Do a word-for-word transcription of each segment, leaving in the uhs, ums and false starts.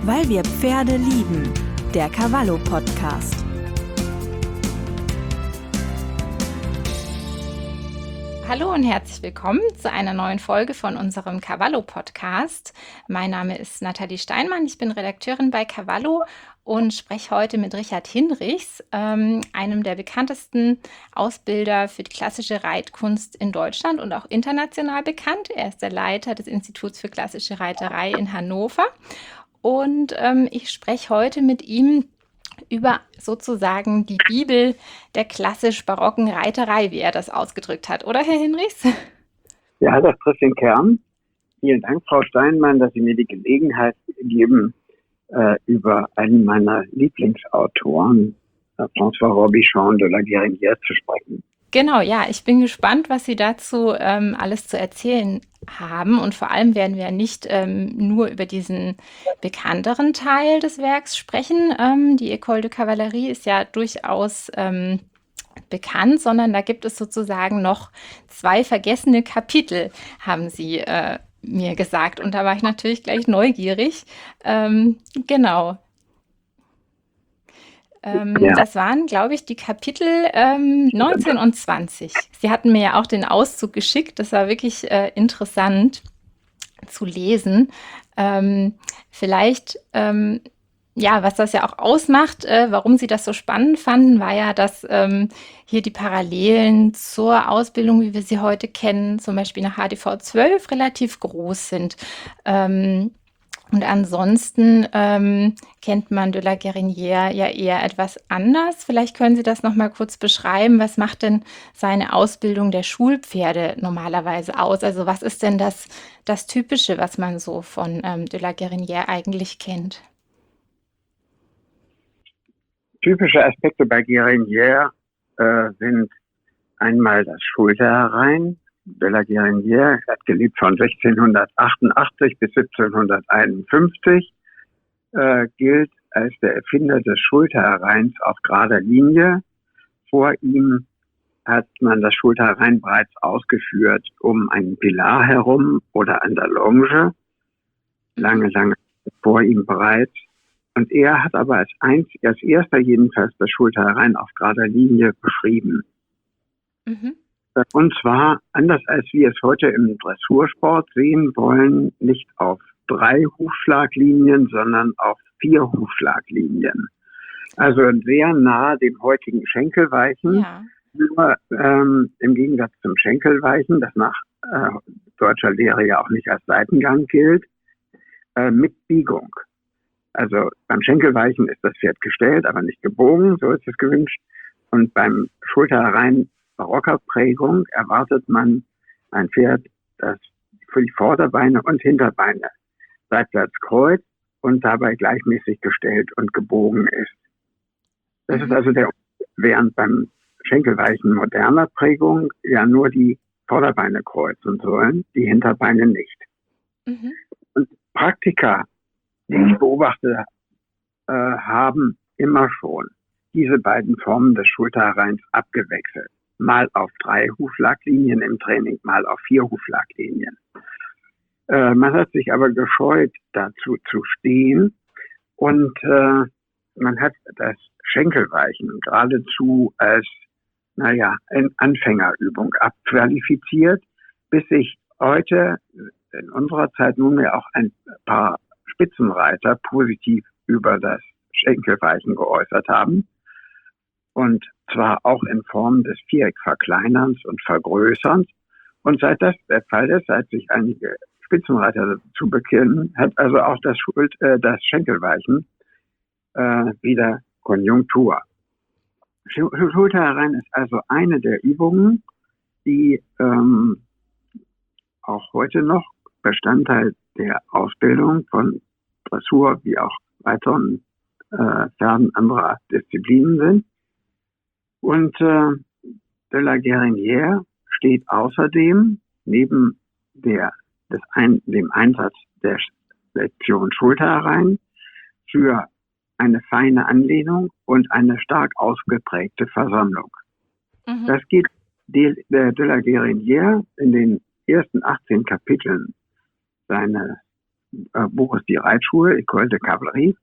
Weil wir Pferde lieben. Der Cavallo-Podcast. Hallo und herzlich willkommen zu einer neuen Folge von unserem Cavallo-Podcast. Mein Name ist Nathalie Steinmann, ich bin Redakteurin bei Cavallo und spreche heute mit Richard Hinrichs, ähm, einem der bekanntesten Ausbilder für die klassische Reitkunst in Deutschland und auch international bekannt. Er ist der Leiter des Instituts für klassische Reiterei in Hannover. Und ähm, ich spreche heute mit ihm über sozusagen die Bibel der klassisch-barocken Reiterei, wie er das ausgedrückt hat. Oder, Herr Hinrichs? Ja, das trifft den Kern. Vielen Dank, Frau Steinmann, dass Sie mir die Gelegenheit geben, äh, über einen meiner Lieblingsautoren, äh, François Robichon de la Guérinière, zu sprechen. Genau, ja, ich bin gespannt, was Sie dazu ähm, alles zu erzählen haben. Und vor allem werden wir nicht ähm, nur über diesen bekannteren Teil des Werks sprechen. Ähm, die École de Cavalerie ist ja durchaus ähm, bekannt, sondern da gibt es sozusagen noch zwei vergessene Kapitel, haben Sie äh, mir gesagt. Und da war ich natürlich gleich neugierig. Ähm, genau. Ähm, ja. Das waren, glaube ich, die Kapitel ähm, neunzehn und zwanzig. Sie hatten mir ja auch den Auszug geschickt. Das war wirklich äh, interessant zu lesen. Ähm, vielleicht, ähm, ja, was das ja auch ausmacht, äh, warum Sie das so spannend fanden, war ja, dass ähm, hier die Parallelen zur Ausbildung, wie wir sie heute kennen, zum Beispiel nach H D V zwölf, relativ groß sind. Ähm, Und ansonsten ähm, kennt man de la Guérinière ja eher etwas anders. Vielleicht können Sie das noch mal kurz beschreiben. Was macht denn seine Ausbildung der Schulpferde normalerweise aus? Also was ist denn das, das Typische, was man so von ähm, de la Guérinière eigentlich kennt? Typische Aspekte bei Guérinière äh, sind einmal das Schulterherein. De la Guérinière hat gelebt von sechzehnhundertachtundachtzig bis siebzehnhunderteinundfünfzig, äh, gilt als der Erfinder des Schulterhereins auf gerader Linie. Vor ihm hat man das Schulterherein bereits ausgeführt um einen Pilar herum oder an der Longe, lange, lange vor ihm bereits. Und er hat aber als, einzig, als erster jedenfalls das Schulterherein auf gerader Linie beschrieben. Mhm. Und zwar, anders als wir es heute im Dressursport sehen wollen, nicht auf drei Hufschlaglinien, sondern auf vier Hufschlaglinien. Also sehr nah dem heutigen Schenkelweichen. Ja. Nur ähm, im Gegensatz zum Schenkelweichen, das nach äh, deutscher Lehre ja auch nicht als Seitengang gilt, äh, mit Biegung. Also beim Schenkelweichen ist das Pferd gestellt, aber nicht gebogen, so ist es gewünscht. Und beim Schulterherein barocker Prägung erwartet man ein Pferd, das für die Vorderbeine und Hinterbeine seitwärts kreuzt und dabei gleichmäßig gestellt und gebogen ist. Das mhm. ist also der, während beim Schenkelweichen moderner Prägung ja nur die Vorderbeine kreuzen sollen, die Hinterbeine nicht. Mhm. Und Praktiker, die ich beobachte, äh, haben immer schon diese beiden Formen des Schulterhereins abgewechselt. Mal auf drei Hufschlaglinien im Training, mal auf vier Hufschlaglinien. Äh, man hat sich aber gescheut, dazu zu stehen und äh, man hat das Schenkelweichen geradezu als, naja, eine Anfängerübung abqualifiziert, bis sich heute in unserer Zeit nunmehr auch ein paar Spitzenreiter positiv über das Schenkelweichen geäußert haben. Und zwar auch in Form des Viereckverkleinerns und Vergrößerns. Und seit das der Fall ist, seit sich einige Spitzenreiter dazu bekennen, hat also auch das, Schuld, äh, das Schenkelweichen äh, wieder Konjunktur. Schulterherein ist also eine der Übungen, die ähm, auch heute noch Bestandteil der Ausbildung von Dressur wie auch weiteren äh, Pferden anderer Disziplinen sind. Und äh, de la Guérinière steht außerdem neben der, des ein, dem Einsatz der Lektion Schulterherein für eine feine Anlehnung und eine stark ausgeprägte Versammlung. Mhm. Das geht de, de, de la Guérinière in den ersten achtzehn Kapiteln seines äh, Buch ist die Reitschule, École de Cavalerie,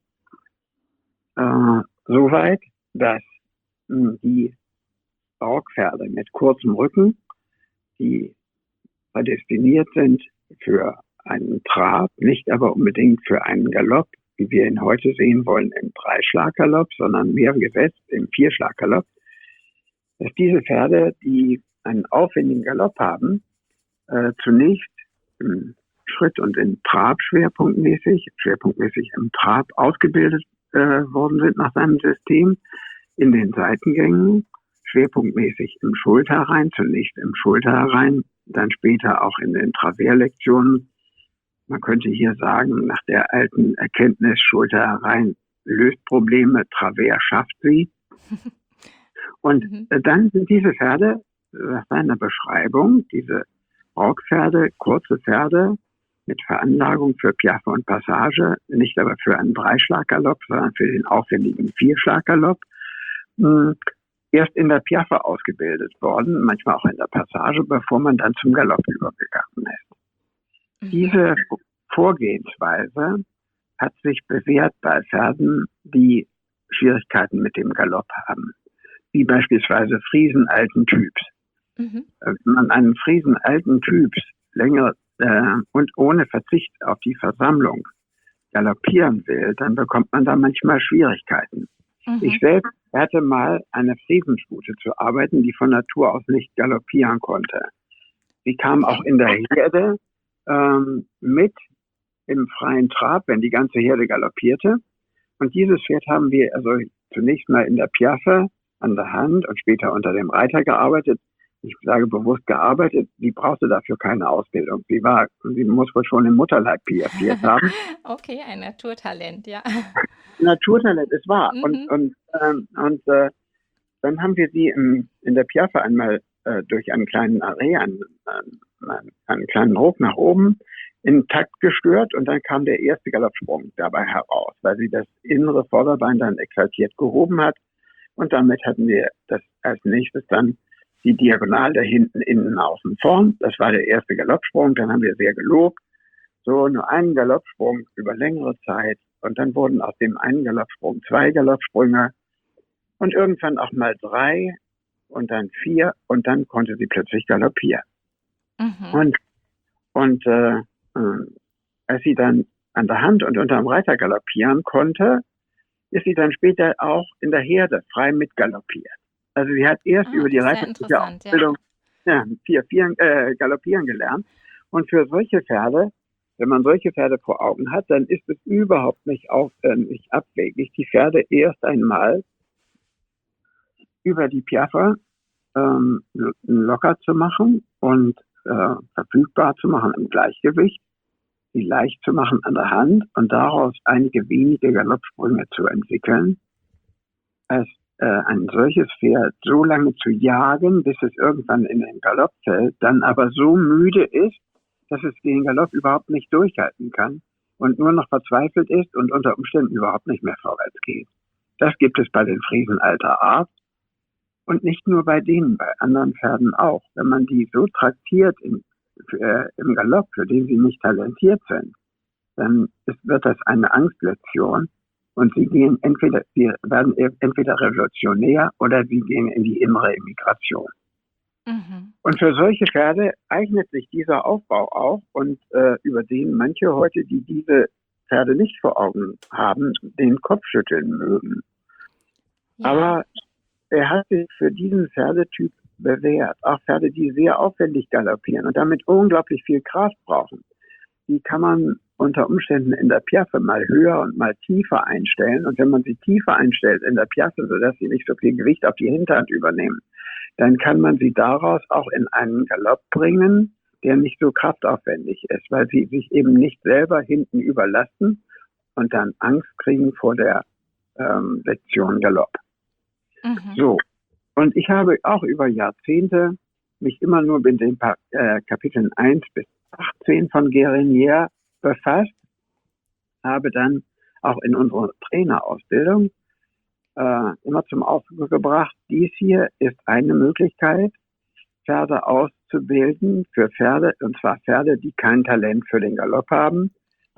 äh, soweit, dass mh, die Barockpferde mit kurzem Rücken, die prädestiniert sind für einen Trab, nicht aber unbedingt für einen Galopp, wie wir ihn heute sehen wollen, im Dreischlaggalopp, sondern mehr gesetzt im Vierschlaggalopp, dass diese Pferde, die einen aufwendigen Galopp haben, äh, zunächst im Schritt und im Trab schwerpunktmäßig, schwerpunktmäßig im Trab ausgebildet äh, worden sind nach seinem System, in den Seitengängen, schwerpunktmäßig im Schulterrein, zunächst im Schulterrein, dann später auch in den Traverslektionen. Man könnte hier sagen, nach der alten Erkenntnis, Schulterrein löst Probleme, Travers schafft sie. Und Mhm. dann sind diese Pferde, nach seiner Beschreibung, diese Barockpferde, kurze Pferde mit Veranlagung für Piaffe und Passage, nicht aber für einen Dreischlaggalopp, sondern für den aufwendigen Vierschlaggalopp, mh, erst in der Piaffe ausgebildet worden, manchmal auch in der Passage, bevor man dann zum Galopp übergegangen ist. Mhm. Diese Vorgehensweise hat sich bewährt bei Pferden, die Schwierigkeiten mit dem Galopp haben, wie beispielsweise Friesen alten Typs. Mhm. Wenn man einen Friesen alten Typs länger äh, und ohne Verzicht auf die Versammlung galoppieren will, dann bekommt man da manchmal Schwierigkeiten. Mhm. Ich selbst hatte mal eine Friesenstute zu arbeiten, die von Natur aus nicht galoppieren konnte. Sie kam Okay. auch in der Herde ähm, mit im freien Trab, wenn die ganze Herde galoppierte. Und dieses Pferd haben wir also zunächst mal in der Piaffe an der Hand und später unter dem Reiter gearbeitet. Ich sage bewusst gearbeitet, sie brauchte dafür keine Ausbildung. Sie war, sie muss wohl schon im Mutterleib piaffiert haben. Okay, ein Naturtalent, ja. Naturtalent, es war. Mhm. Und, und, ähm, und äh, dann haben wir sie im, in der Piaffe einmal äh, durch einen kleinen Arrêt, einen, einen, einen kleinen Ruck nach oben in Takt gestört und dann kam der erste Galoppsprung dabei heraus, weil sie das innere Vorderbein dann exaltiert gehoben hat und damit hatten wir das als nächstes dann die Diagonale hinten, innen, außen, vorn. Das war der erste Galoppsprung, dann haben wir sehr gelobt. So nur einen Galoppsprung über längere Zeit und dann wurden aus dem einen Galoppsprung zwei Galoppsprünge und irgendwann auch mal drei und dann vier und dann konnte sie plötzlich galoppieren. Mhm. Und, und äh, äh, als sie dann an der Hand und unterm Reiter galoppieren konnte, ist sie dann später auch in der Herde frei mitgaloppiert. Also sie hat erst Ah, über die das ist sehr reiterliche interessant, ja. Ausbildung ja, vier, vier, äh, galoppieren gelernt. Und für solche Pferde, wenn man solche Pferde vor Augen hat, dann ist es überhaupt nicht, auf, äh, nicht abwegig, die Pferde erst einmal über die Piaffe ähm, locker zu machen und äh, verfügbar zu machen im Gleichgewicht, sie leicht zu machen an der Hand und daraus einige wenige Galoppsprünge zu entwickeln, als äh, ein solches Pferd so lange zu jagen, bis es irgendwann in den Galopp fällt, dann aber so müde ist, dass es den Galopp überhaupt nicht durchhalten kann und nur noch verzweifelt ist und unter Umständen überhaupt nicht mehr vorwärts geht. Das gibt es bei den Friesen alter Art und nicht nur bei denen, bei anderen Pferden auch. Wenn man die so traktiert im, äh, im Galopp, für den sie nicht talentiert sind, dann ist, wird das eine Angstlektion und sie gehen entweder, sie werden entweder revolutionär oder sie gehen in die innere Emigration. Mhm. Und für solche Pferde eignet sich dieser Aufbau auch und äh, über den manche heute, die diese Pferde nicht vor Augen haben, den Kopf schütteln mögen. Ja. Aber er hat sich für diesen Pferdetyp bewährt. Auch Pferde, die sehr aufwendig galoppieren und damit unglaublich viel Kraft brauchen. Die kann man unter Umständen in der Piaffe mal höher und mal tiefer einstellen. Und wenn man sie tiefer einstellt in der Piaffe, sodass sie nicht so viel Gewicht auf die Hinterhand übernehmen, dann kann man sie daraus auch in einen Galopp bringen, der nicht so kraftaufwendig ist, weil sie sich eben nicht selber hinten überlasten und dann Angst kriegen vor der ähm, Lektion Galopp. Mhm. So, und ich habe auch über Jahrzehnte mich immer nur mit den pa- äh, Kapiteln eins bis achtzehn von Guérinière befasst, habe dann auch in unserer Trainerausbildung äh, immer zum Ausdruck gebracht, dies hier ist eine Möglichkeit, Pferde auszubilden für Pferde, und zwar Pferde, die kein Talent für den Galopp haben,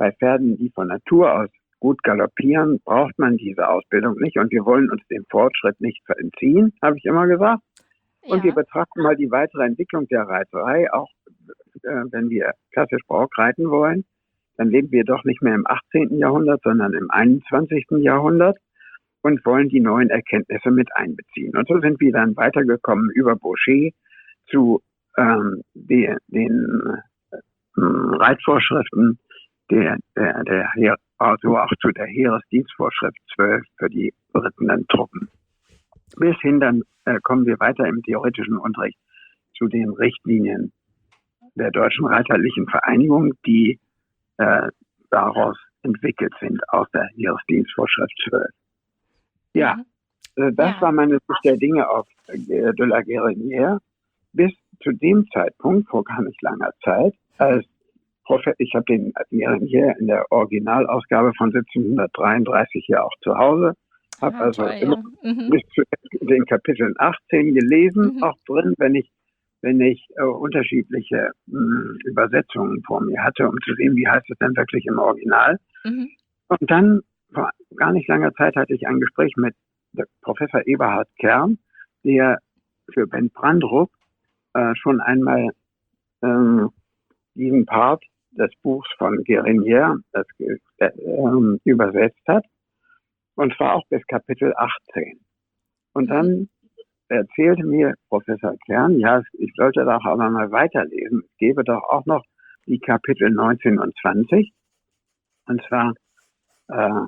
bei Pferden, die von Natur aus gut galoppieren, braucht man diese Ausbildung nicht und wir wollen uns dem Fortschritt nicht entziehen, habe ich immer gesagt. Und Ja. wir betrachten mal die weitere Entwicklung der Reiterei, auch äh, wenn wir klassisch Barock reiten wollen, dann leben wir doch nicht mehr im achtzehnten Jahrhundert, sondern im einundzwanzigsten Jahrhundert und wollen die neuen Erkenntnisse mit einbeziehen. Und so sind wir dann weitergekommen über Boucher zu ähm, die, den äh, Reitvorschriften, der, der, der Heer, also auch zu der Heeresdienstvorschrift zwölf für die berittenen Truppen. Bis hin dann äh, kommen wir weiter im theoretischen Unterricht zu den Richtlinien der Deutschen Reiterlichen Vereinigung, die äh, daraus entwickelt sind, aus der Heeresdienstvorschrift zwölf. Ja, Mhm. äh, das Ja. war meine Sicht der Dinge auf äh, de la Guérinière bis zu dem Zeitpunkt, vor gar nicht langer Zeit, als Profe- ich habe den Guérinière in der Originalausgabe von siebzehnhundertdreiunddreißig hier auch zu Hause, habe Ah, also toll, immer ja. Mhm. bis zu den Kapiteln achtzehn gelesen, Mhm. auch drin, wenn ich wenn ich äh, unterschiedliche mh, Übersetzungen vor mir hatte, um zu sehen, wie heißt es denn wirklich im Original. Mhm. Und dann, vor gar nicht langer Zeit, hatte ich ein Gespräch mit der Professor Eberhard Kern, der für Ben Brandrup äh, schon einmal ähm, diesen Part des Buchs von Guérinière das, äh, äh, übersetzt hat, und zwar auch bis Kapitel achtzehn. Und dann erzählte mir Professor Kern, ja, ich sollte doch aber mal weiterlesen. Es gäbe doch auch noch die Kapitel neunzehn und zwanzig. Und zwar äh,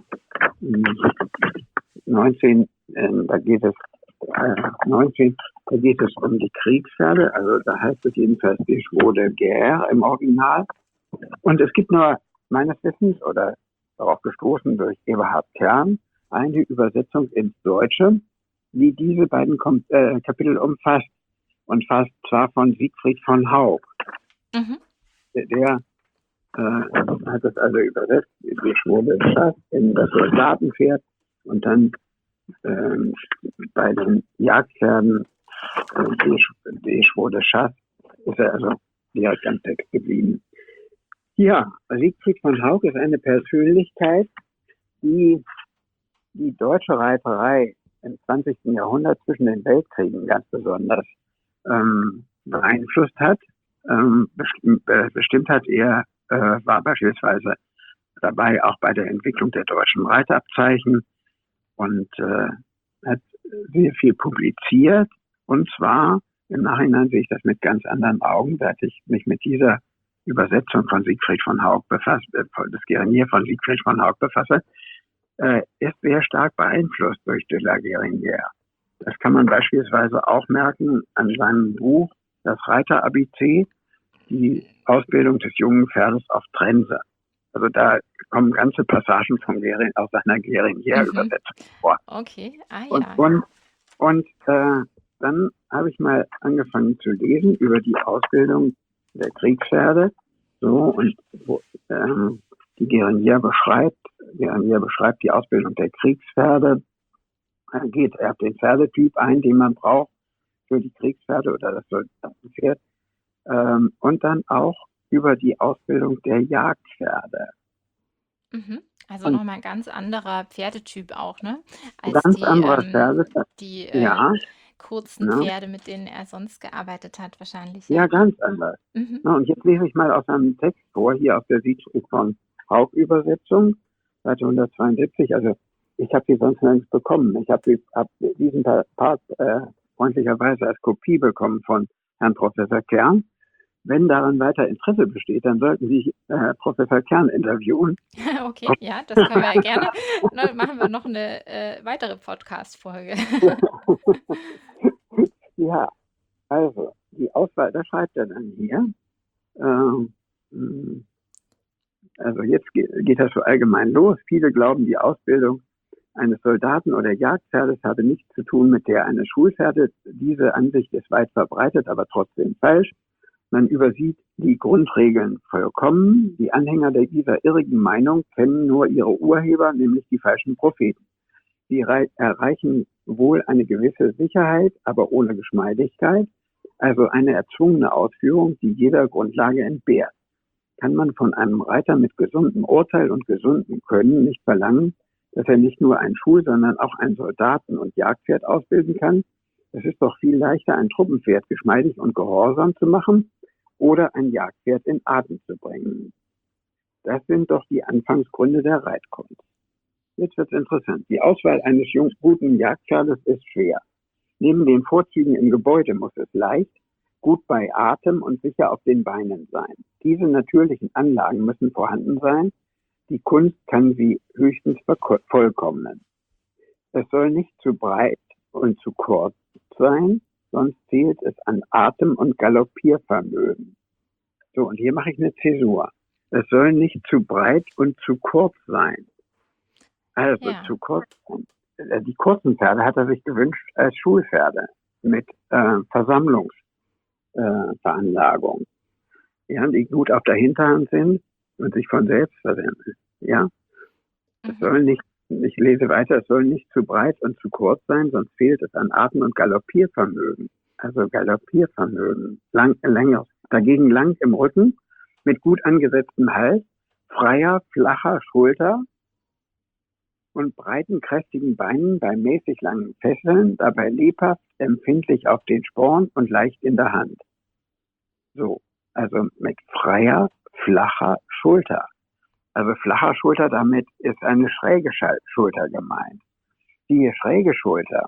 neunzehn, äh, da geht es äh, neunzehn, da geht es um die Kriegspferde. Also da heißt es jedenfalls die Chevaux de Guerre im Original. Und es gibt nur meines Wissens oder darauf gestoßen durch Eberhard Kern eine Übersetzung ins Deutsche, die diese beiden Kom- äh, Kapitel umfasst, und fast zwar von Siegfried von Haug. Mhm. Der, der äh, hat es also übersetzt, die Schwode Schass in das Soldatenpferd und dann ähm, bei den Jagdpferden äh, die, Sch- die Schwode Schass ist er also direkt am Text geblieben. Ja, Siegfried von Haug ist eine Persönlichkeit, die die deutsche Reiterei im zwanzigsten Jahrhundert zwischen den Weltkriegen ganz besonders ähm, beeinflusst hat. Ähm, bestimmt, äh, bestimmt hat er, äh, war beispielsweise dabei auch bei der Entwicklung der deutschen Reitabzeichen und äh, hat sehr viel publiziert. Und zwar, im Nachhinein sehe ich das mit ganz anderen Augen, seit ich mich mit dieser Übersetzung von Siegfried von Haug befasse, äh, das Guérinière von Siegfried von Haug befasse, äh, ist sehr stark beeinflusst durch de la Guérinière. Das kann man beispielsweise auch merken an seinem Buch Das Reiter-A B C, die Ausbildung des jungen Pferdes auf Trense. Also da kommen ganze Passagen von Guérin, aus seiner Guérinière-Übersetzung Mhm. vor. Okay, ah Und, ja. und, und äh, dann habe ich mal angefangen zu lesen über die Ausbildung der Kriegspferde. So, und wo, ähm, die Guérinière beschreibt, Guérinière beschreibt die Ausbildung der Kriegspferde, äh, geht auf den Pferdetyp ein, den man braucht für die Kriegspferde oder das Soldatenpferd, ähm, und dann auch über die Ausbildung der Jagdpferde. Mhm. Also Und nochmal ein ganz anderer Pferdetyp auch, ne? Als ganz die, anderer ähm, Pferde, die äh, ja, kurzen ne? Pferde, mit denen er sonst gearbeitet hat, wahrscheinlich, Ja, ja. ganz anders. Mhm. Na, und jetzt lese ich mal aus einem Text vor, hier aus der Siegfried von Haug-Übersetzung, Seite hundertzweiundsiebzig. Also ich habe die sonst nirgends bekommen. Ich habe hab diesen Part äh, freundlicherweise als Kopie bekommen von Herrn Professor Kern. Wenn daran weiter Interesse besteht, dann sollten Sie äh, Professor Kern interviewen. Okay, ja, das können wir ja gerne. Dann machen wir noch eine äh, weitere Podcast-Folge. Ja, also die Auswahl, das schreibt er dann hier. Ähm, mh, also jetzt geht, geht das so allgemein los. Viele glauben, die Ausbildung eines Soldaten oder Jagdpferdes habe nichts zu tun mit der eines Schulpferdes. Diese Ansicht ist weit verbreitet, aber trotzdem falsch. Man übersieht die Grundregeln vollkommen. Die Anhänger dieser irrigen Meinung kennen nur ihre Urheber, nämlich die falschen Propheten. Sie erreichen wohl eine gewisse Sicherheit, aber ohne Geschmeidigkeit, also eine erzwungene Ausführung, die jeder Grundlage entbehrt. kann man von einem Reiter mit gesundem Urteil und gesundem Können nicht verlangen, dass er nicht nur ein Schul-, sondern auch ein Soldaten- und Jagdpferd ausbilden kann. Es ist doch viel leichter, ein Truppenpferd geschmeidig und gehorsam zu machen oder ein Jagdpferd in Atem zu bringen. Das sind doch die Anfangsgründe der Reitkunst. Jetzt wird's interessant. Die Auswahl eines jungen, guten Jagdpferdes ist schwer. Neben den Vorzügen im Gebäude muss es leicht, gut bei Atem und sicher auf den Beinen sein. Diese natürlichen Anlagen müssen vorhanden sein. Die Kunst kann sie höchstens vervollkommnen. Es soll nicht zu breit und zu kurz sein, sonst fehlt es an Atem- und Galoppiervermögen. So, und hier mache ich eine Zäsur. Es soll nicht zu breit und zu kurz sein. Also Ja. zu kurz. Die kurzen Pferde hat er sich gewünscht als Schulpferde mit äh, Versammlungsveranlagung, äh, ja, die gut auf der Hinterhand sind und sich von selbst versammeln. Ja, es Mhm. soll nicht, ich lese weiter, es soll nicht zu breit und zu kurz sein, sonst fehlt es an Atem- und Galoppiervermögen. Also Galoppiervermögen, lang, länger, dagegen lang im Rücken, mit gut angesetztem Hals, freier, flacher Schulter und breiten, kräftigen Beinen bei mäßig langen Fesseln, dabei lebhaft, empfindlich auf den Sporn und leicht in der Hand. So, also mit freier, flacher Schulter. Also flacher Schulter, damit ist eine schräge Schulter gemeint. Die schräge Schulter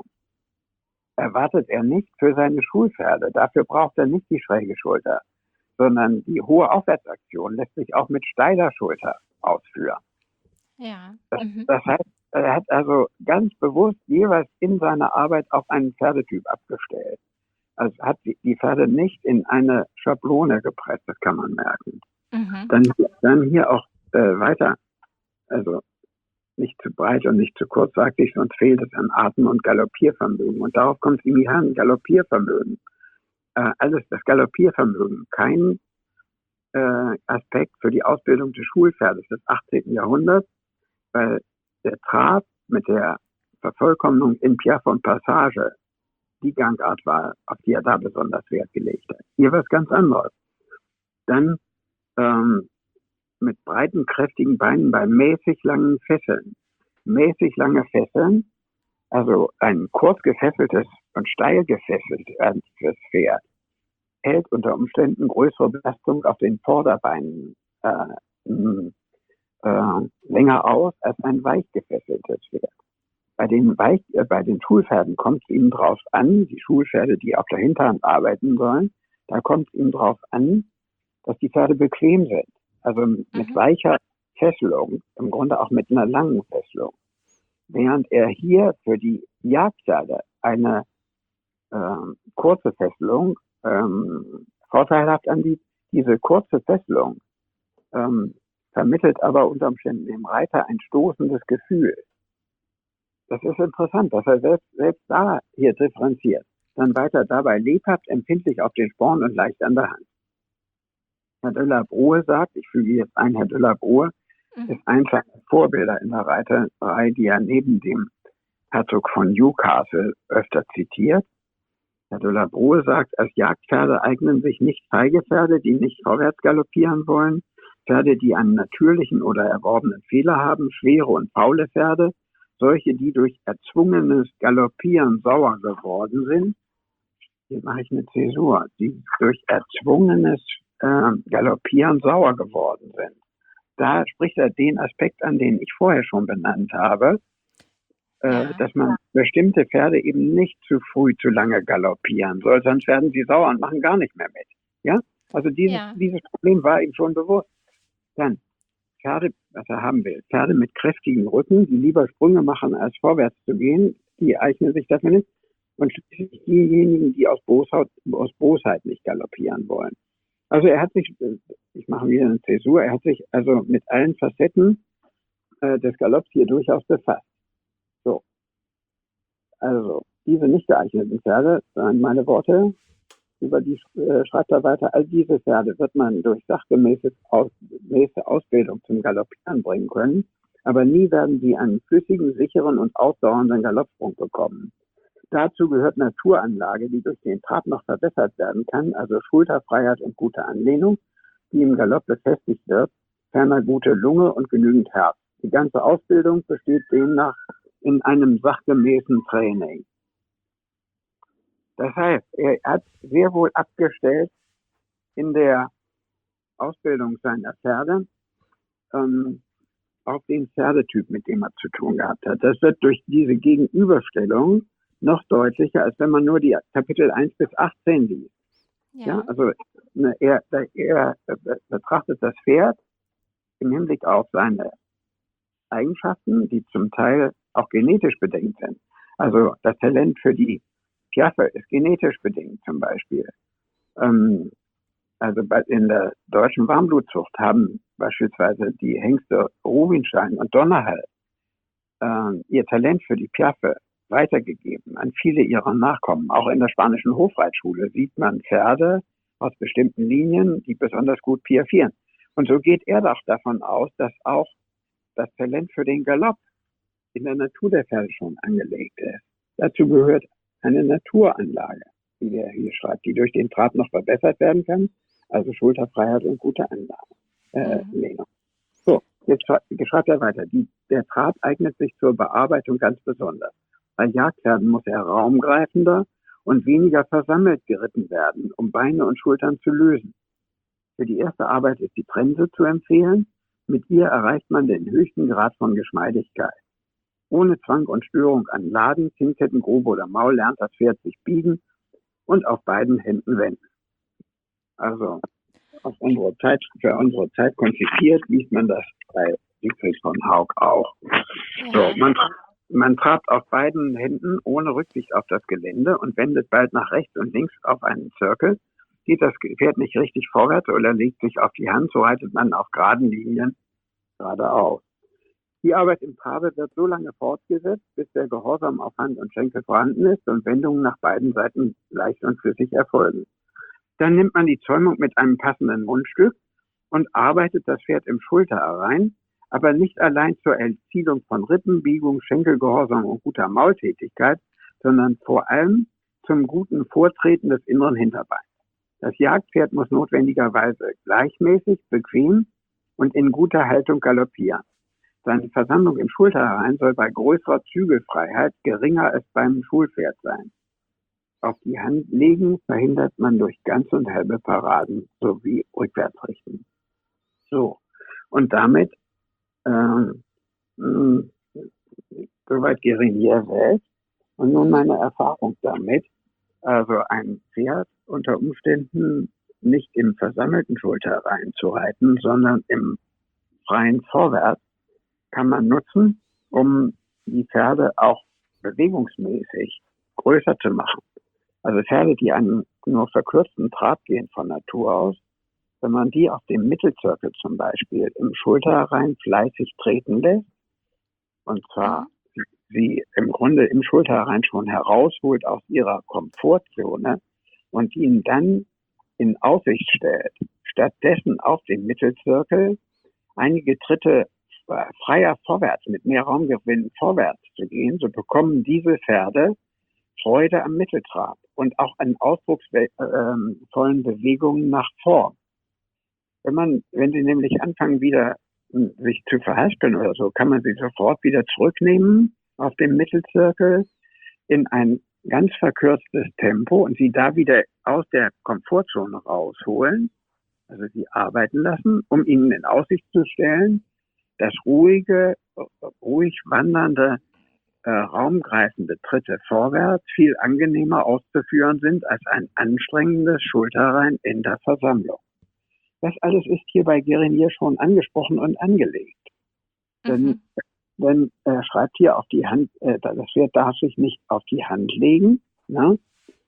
erwartet er nicht für seine Schulpferde. Dafür braucht er nicht die schräge Schulter, sondern die hohe Aufwärtsaktion lässt sich auch mit steiler Schulter ausführen. Ja. Das, Mhm. das heißt, er hat also ganz bewusst jeweils in seiner Arbeit auf einen Pferdetyp abgestellt. Also hat die, die Pferde nicht in eine Schablone gepresst, das kann man merken. Mhm. Dann, dann hier auch äh, weiter, also nicht zu breit und nicht zu kurz, sagte ich, sonst fehlt es an Atem- und Galoppiervermögen. Und darauf kommt es ihm an, Galoppiervermögen. Äh, alles das Galoppiervermögen, kein äh, Aspekt für die Ausbildung des Schulpferdes des achtzehnten Jahrhunderts, weil der Trab mit der Vervollkommnung in Piaffe und Passage die Gangart war, auf die er da besonders Wert gelegt hat. Hier was ganz anderes. Dann ähm, mit breiten, kräftigen Beinen bei mäßig langen Fesseln. Mäßig lange Fesseln, also ein kurz gefesseltes und steil gefesseltes Pferd, hält unter Umständen größere Belastung auf den Vorderbeinen äh, mh, äh, länger aus als ein weich gefesseltes Pferd. Bei den, weich, äh, bei den Schulpferden kommt es ihnen drauf an, die Schulpferde, die auf der Hinterhand arbeiten sollen, da kommt es ihnen drauf an, dass die Pferde bequem sind. Also mit Mhm. weicher Fesselung, im Grunde auch mit einer langen Fesselung. Während er hier für die Jagdpferde eine äh, kurze Fesselung ähm, vorteilhaft anbietet, diese kurze Fesselung ähm, vermittelt aber unter Umständen dem Reiter ein stoßendes Gefühl. Das ist interessant, dass er selbst, selbst da hier differenziert. Dann weiter dabei lebhaft, empfindlich auf den Sporn und leicht an der Hand. Herr de la Brohe sagt, ich füge jetzt ein, Herr de la Brohe Mhm. ist eins seiner Vorbilder in der Reiterei, die er neben dem Herzog von Newcastle öfter zitiert. Herr de la Brohe sagt, als Jagdpferde eignen sich nicht feige Pferde, die nicht vorwärts galoppieren wollen, Pferde, die einen natürlichen oder erworbenen Fehler haben, schwere und faule Pferde, solche, die durch erzwungenes Galoppieren sauer geworden sind. Hier mache ich eine Zäsur, die durch erzwungenes äh, Galoppieren sauer geworden sind. Da spricht er den Aspekt an, den ich vorher schon benannt habe, äh, Ja. dass man bestimmte Pferde eben nicht zu früh zu lange galoppieren soll, sonst werden sie sauer und machen gar nicht mehr mit. Ja? Also dieses, Ja. dieses Problem war ihm schon bewusst. Dann Pferde, was er haben will, Pferde mit kräftigen Rücken, die lieber Sprünge machen, als vorwärts zu gehen, die eignen sich dafür nicht. Und schließlich diejenigen, die aus Bosheit, aus Bosheit nicht galoppieren wollen. Also er hat sich, ich mache wieder eine Zäsur, er hat sich also mit allen Facetten äh, des Galopps hier durchaus befasst. So. Also diese nicht geeigneten Pferde, seien meine Worte, über die äh, schreibt er weiter, all diese Pferde wird man durch sachgemäße Aus, Ausbildung zum Galoppieren bringen können, aber nie werden sie einen flüssigen, sicheren und ausdauernden Galoppsprung bekommen. Dazu gehört Naturanlage, die durch den Trab noch verbessert werden kann, also Schulterfreiheit und gute Anlehnung, die im Galopp befestigt wird, ferner gute Lunge und genügend Herz. Die ganze Ausbildung besteht demnach in einem sachgemäßen Training. Das heißt, er hat sehr wohl abgestellt in der Ausbildung seiner Pferde ähm, auf den Pferdetyp, mit dem er zu tun gehabt hat. Das wird durch diese Gegenüberstellung noch deutlicher, als wenn man nur die Kapitel eins bis achtzehn liest. Ja. Ja, also ne, er, er betrachtet das Pferd im Hinblick auf seine Eigenschaften, die zum Teil auch genetisch bedingt sind. Also das Talent für die Piaffe ist genetisch bedingt zum Beispiel. Ähm, also bei, in der deutschen Warmblutzucht haben beispielsweise die Hengste Rubinstein und Donnerhall äh, ihr Talent für die Piaffe weitergegeben an viele ihrer Nachkommen. Auch in der spanischen Hofreitschule sieht man Pferde aus bestimmten Linien, die besonders gut piaffieren. Und so geht er doch davon aus, dass auch das Talent für den Galopp in der Natur der Pferde schon angelegt ist. Dazu gehört eine Naturanlage, wie er hier schreibt, die durch den Trab noch verbessert werden kann, also Schulterfreiheit und gute Anlage. Äh, mhm. So, jetzt schreibt er weiter. Die, der Trab eignet sich zur Bearbeitung ganz besonders. Bei Jagdpferden muss er raumgreifender und weniger versammelt geritten werden, um Beine und Schultern zu lösen. Für die erste Arbeit ist die Trense zu empfehlen. Mit ihr erreicht man den höchsten Grad von Geschmeidigkeit. Ohne Zwang und Störung an Laden, Zinnketten, Grube oder Maul lernt das Pferd sich biegen und auf beiden Händen wenden. Also auf unsere Zeit, für unsere Zeit konzipiert, liest man das bei Siegfried von Haug auch. So, man, man trabt auf beiden Händen ohne Rücksicht auf das Gelände und wendet bald nach rechts und links auf einen Zirkel. Geht das Pferd nicht richtig vorwärts oder legt sich auf die Hand, so reitet man auf geraden Linien geradeaus. Die Arbeit im Trabe wird so lange fortgesetzt, bis der Gehorsam auf Hand und Schenkel vorhanden ist und Wendungen nach beiden Seiten leicht und flüssig erfolgen. Dann nimmt man die Zäumung mit einem passenden Mundstück und arbeitet das Pferd im Schulterherein, aber nicht allein zur Erzielung von Rippenbiegung, Schenkelgehorsam und guter Maultätigkeit, sondern vor allem zum guten Vortreten des inneren Hinterbeins. Das Jagdpferd muss notwendigerweise gleichmäßig, bequem und in guter Haltung galoppieren. Seine Versammlung im Schulterherein soll bei größerer Zügelfreiheit geringer als beim Schulpferd sein. Auf die Hand legen verhindert man durch ganz und halbe Paraden sowie Rückwärtsrichten. So, und damit ähm, mh, soweit Guérinier selbst. Und nun meine Erfahrung damit. Also ein Pferd unter Umständen nicht im versammelten Schulterherein zu reiten, sondern im freien Vorwärts kann man nutzen, um die Pferde auch bewegungsmäßig größer zu machen. Also Pferde, die einen nur verkürzten Trab gehen von Natur aus, wenn man die auf dem Mittelzirkel zum Beispiel im Schulterherein fleißig treten lässt, und zwar sie im Grunde im Schulterherein schon herausholt aus ihrer Komfortzone und ihnen dann in Aussicht stellt, stattdessen auf den Mittelzirkel einige Tritte freier vorwärts, mit mehr Raumgewinn vorwärts zu gehen, so bekommen diese Pferde Freude am Mitteltrab und auch an ausdrucksvollen Bewegungen nach vorn. Wenn man, wenn sie nämlich anfangen, wieder sich zu verhaspeln oder so, kann man sie sofort wieder zurücknehmen auf dem Mittelzirkel in ein ganz verkürztes Tempo und sie da wieder aus der Komfortzone rausholen, also sie arbeiten lassen, um ihnen in Aussicht zu stellen, dass ruhige, ruhig wandernde, äh, raumgreifende Tritte vorwärts viel angenehmer auszuführen sind als ein anstrengendes Schulterherein in der Versammlung. Das alles ist hier bei Guérinier schon angesprochen und angelegt. Mhm. Denn, denn er schreibt hier auf die Hand, äh, das Pferd darf sich nicht auf die Hand legen. Ne?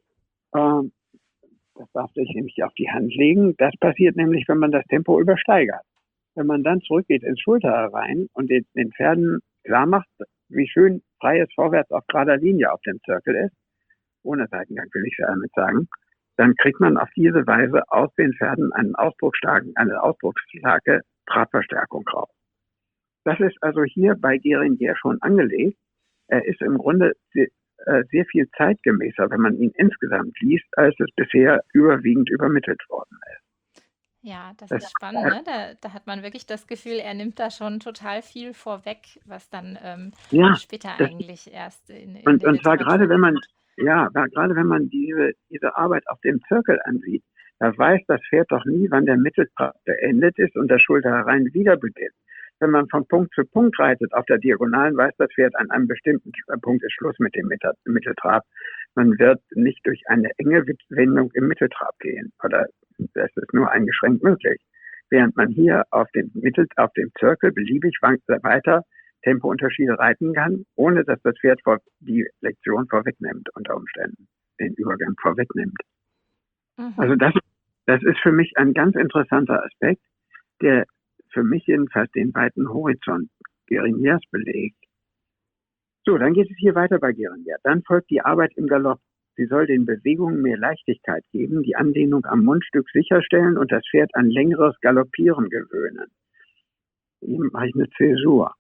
Ähm, das darf sich nämlich auf die Hand legen. Das passiert nämlich, wenn man das Tempo übersteigert. Wenn man dann zurückgeht ins Schulterherein und den, den Pferden klar macht, wie schön freies Vorwärts auf gerader Linie auf dem Zirkel ist, ohne Seitengang will ich damit sagen, dann kriegt man auf diese Weise aus den Pferden einen ausdrucksstarken, eine ausdrucksstarke Trabverstärkung raus. Das ist also hier bei Guérinier schon angelegt. Er ist im Grunde sehr, äh, sehr viel zeitgemäßer, wenn man ihn insgesamt liest, als es bisher überwiegend übermittelt worden ist. Ja, das Das, ist spannend, ne? Da, da hat man wirklich das Gefühl, er nimmt da schon total viel vorweg, was dann ähm, ja, später das, eigentlich erst in, in und, der und zwar gerade Literatur wenn man, kommt. ja, da- gerade wenn man diese, diese Arbeit auf dem Zirkel ansieht, da weiß das Pferd doch nie, wann der Mitteltrab beendet ist und der Schulter herein wieder beginnt. Wenn man von Punkt zu Punkt reitet auf der Diagonalen, weiß das Pferd, an einem bestimmten Punkt ist Schluss mit dem Mittel- Mitteltrab. Man wird nicht durch eine enge Wendung im Mitteltrab gehen, oder das ist nur eingeschränkt möglich. Während man hier auf dem Mittel, auf dem Zirkel beliebig weiter Tempounterschiede reiten kann, ohne dass das Pferd vor, die Lektion vorwegnimmt, unter Umständen, den Übergang vorwegnimmt. Also Mhm. das, das ist für mich ein ganz interessanter Aspekt, der für mich jedenfalls den weiten Horizont Guériniers belegt. So, dann geht es hier weiter bei Guérinier. Dann folgt die Arbeit im Galopp. Sie soll den Bewegungen mehr Leichtigkeit geben, die Anlehnung am Mundstück sicherstellen und das Pferd an längeres Galoppieren gewöhnen. Hier mache ich eine Zäsur.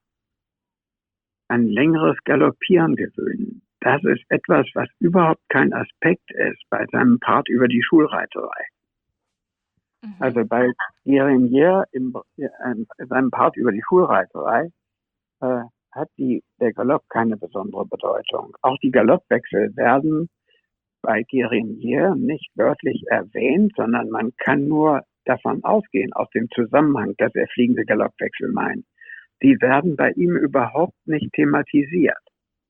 An längeres Galoppieren gewöhnen. Das ist etwas, was überhaupt kein Aspekt ist bei seinem Part über die Schulreiterei. Mhm. Also bei Guérinier im, in seinem Part über die Schulreiterei äh, hat die, der Galopp keine besondere Bedeutung. Auch die Galoppwechsel werden bei Guérinier nicht wörtlich erwähnt, sondern man kann nur davon ausgehen, aus dem Zusammenhang, dass er fliegende Galoppwechsel meint. Die werden bei ihm überhaupt nicht thematisiert.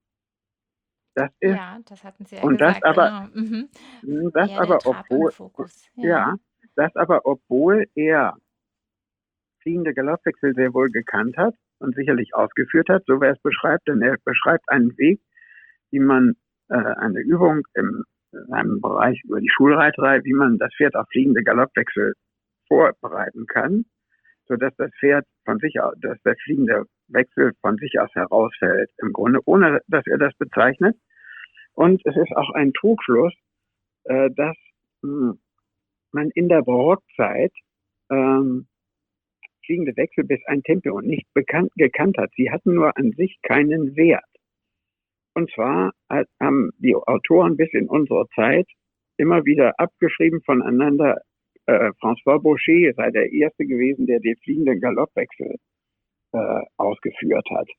Das ist, Ja, das hatten Sie ja und das gesagt, aber, genau. Mhm. das Eher der aber, Trab im obwohl, Fokus. Ja. ja, das aber, obwohl er fliegende Galoppwechsel sehr wohl gekannt hat und sicherlich ausgeführt hat, so wie er es beschreibt, denn er beschreibt einen Weg, wie man äh, eine Übung im in einem Bereich über die Schulreiterei, wie man das Pferd auf fliegende Galoppwechsel vorbereiten kann, sodass das Pferd von sich aus, dass der fliegende Wechsel von sich aus herausfällt, im Grunde, ohne dass er das bezeichnet. Und es ist auch ein Trugschluss, äh, dass mh, man in der Barockzeit ähm, fliegende Wechsel bis ein Tempo nicht bekannt, gekannt hat. Sie hatten nur an sich keinen Wert. Und zwar haben die Autoren bis in unsere Zeit immer wieder abgeschrieben voneinander. Äh, François Baucher sei der Erste gewesen, der den fliegenden Galoppwechsel äh, ausgeführt hat.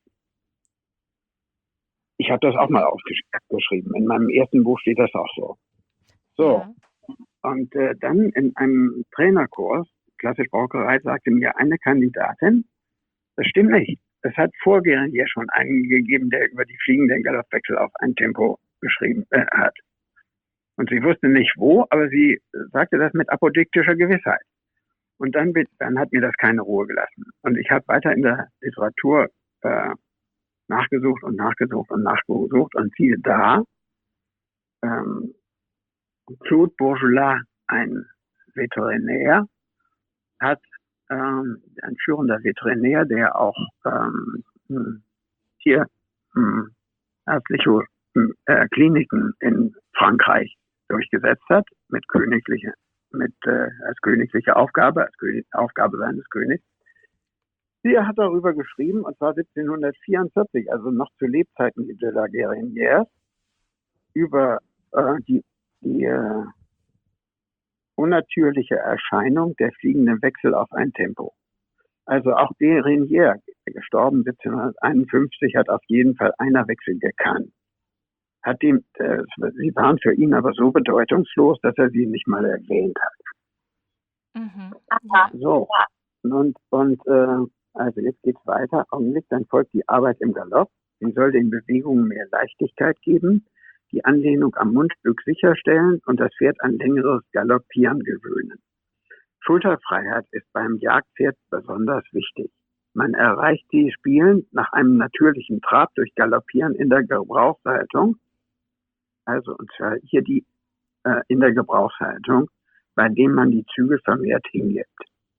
Ich habe das auch mal aufgeschrieben. In meinem ersten Buch steht das auch so. So, Ja. und äh, dann in einem Trainerkurs, klassisch Barockerei, sagte mir eine Kandidatin, das stimmt nicht. Es hat vor Guérinier schon einen gegeben, der über die fliegenden Galoppwechsel auf ein Tempo geschrieben äh, hat. Und sie wusste nicht wo, aber sie sagte das mit apodiktischer Gewissheit. Und dann, dann hat mir das keine Ruhe gelassen. Und ich habe weiter in der Literatur äh, nachgesucht und nachgesucht und nachgesucht und siehe da, ähm, Claude Bourgelat, ein Veterinär, hat ähm, ein führender Veterinär, der auch ähm, hier hm, ärztliche äh, Kliniken in Frankreich durchgesetzt hat, mit königliche, mit äh, als königliche Aufgabe, als König, Aufgabe seines Königs. Sie hat darüber geschrieben, und zwar siebzehnhundertvierundvierzig, also noch zu Lebzeiten de la Guérinière, über äh, die, die äh, unnatürliche Erscheinung der fliegenden Wechsel auf ein Tempo. Also auch Guérinier, gestorben siebzehnhunderteinundfünfzig, hat auf jeden Fall einer Wechsel gekannt. Hat ihm, äh, sie waren für ihn aber so bedeutungslos, dass er sie nicht mal erwähnt hat. Mhm. Ja. So, und, und äh, also jetzt geht's weiter. Augenblick, dann folgt die Arbeit im Galopp. Sie soll den Bewegungen mehr Leichtigkeit geben, die Anlehnung am Mundstück sicherstellen und das Pferd an längeres Galoppieren gewöhnen. Schulterfreiheit ist beim Jagdpferd besonders wichtig. Man erreicht die spielend nach einem natürlichen Trab durch Galoppieren in der Gebrauchshaltung, also und zwar hier die äh, in der Gebrauchshaltung, bei dem man die Zügel vermehrt hingibt.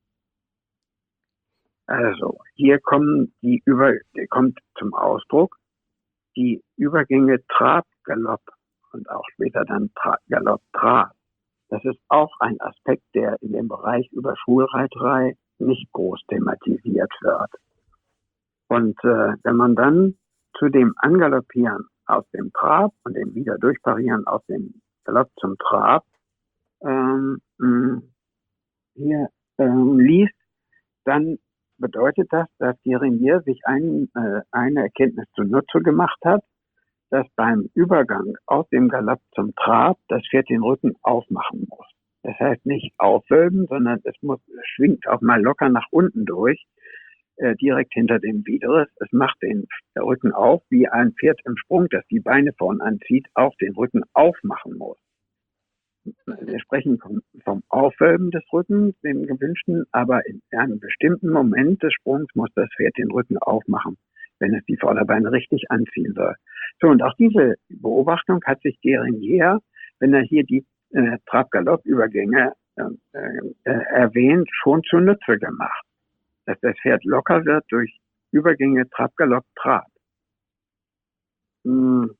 Also hier kommen die über kommt zum Ausdruck die Übergänge Trab, Galopp und auch später dann Tra, Galopp, Trab. Das ist auch ein Aspekt, der in dem Bereich über Schulreiterei nicht groß thematisiert wird. Und äh, wenn man dann zu dem Angaloppieren aus dem Trab und dem wieder durchparieren aus dem Galopp zum Trab ähm, mh, hier ähm, liest, dann bedeutet das, dass Guérinier sich ein, äh, eine Erkenntnis zunutze gemacht hat, dass beim Übergang aus dem Galopp zum Trab das Pferd den Rücken aufmachen muss. Das heißt nicht aufwölben, sondern es muss, es schwingt auch mal locker nach unten durch, äh, direkt hinter dem Widerriss. Es macht den Rücken auf, wie ein Pferd im Sprung, das die Beine vorn anzieht, auch den Rücken aufmachen muss. Wir sprechen vom, vom Aufwölben des Rückens, dem gewünschten, aber in einem bestimmten Moment des Sprungs muss das Pferd den Rücken aufmachen, wenn es die Vorderbeine richtig anziehen soll. So, und auch diese Beobachtung hat sich Guérinier, wenn er hier die äh, Trab-Galopp-Übergänge äh, äh, erwähnt, schon zunutze gemacht, dass das Pferd locker wird durch Übergänge Trab-Galopp-Trab. Hm.